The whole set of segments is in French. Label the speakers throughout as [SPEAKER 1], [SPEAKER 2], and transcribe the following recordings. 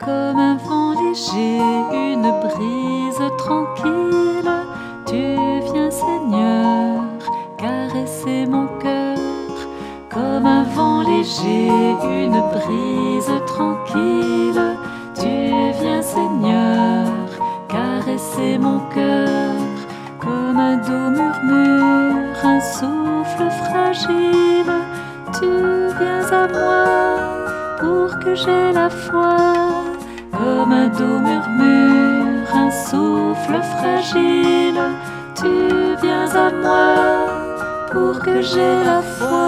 [SPEAKER 1] Comme un vent léger, une brise tranquille, tu viens, Seigneur, caresser mon cœur. Comme un vent léger, une brise tranquille, tu viens, Seigneur, caresser mon cœur. Comme un doux murmure, un souffle fragile, tu viens à moi pour que j'aie la foi. Comme un doux murmure, un souffle fragile, tu viens à moi pour que j'aie la foi.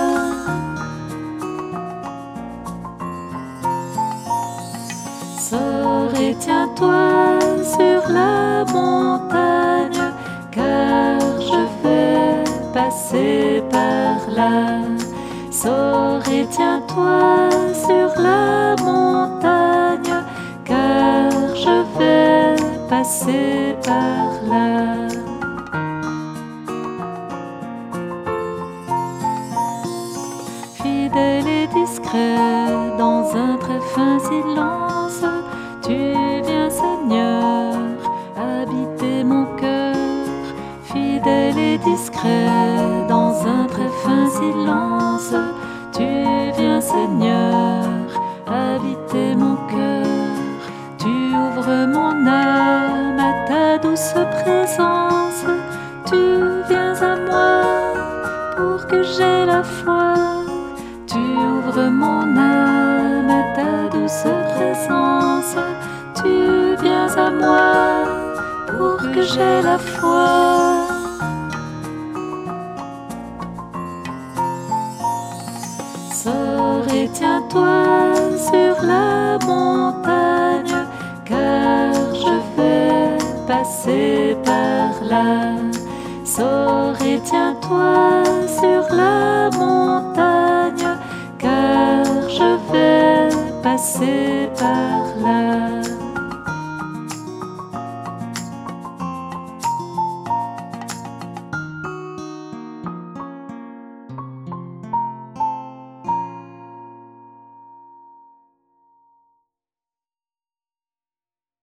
[SPEAKER 1] Sors et tiens-toi sur la montagne, car je vais passer par là. Sors et tiens-toi sur la montagne, car je vais passer par là. Fidèle et discret, dans un très fin silence, tu viens, Seigneur, habiter mon cœur. Fidèle et discret, dans un très fin silence, tu viens, Seigneur, habiter mon cœur. Tu ouvres mon âme à ta douce présence, tu viens à moi pour que j'aie la foi. Tu ouvres mon âme à ta douce présence, tu viens à moi pour que j'aie la foi. Sors et tiens-toi sur la montagne, car je vais passer par là. Sors et tiens-toi sur la montagne, car je vais passer par là.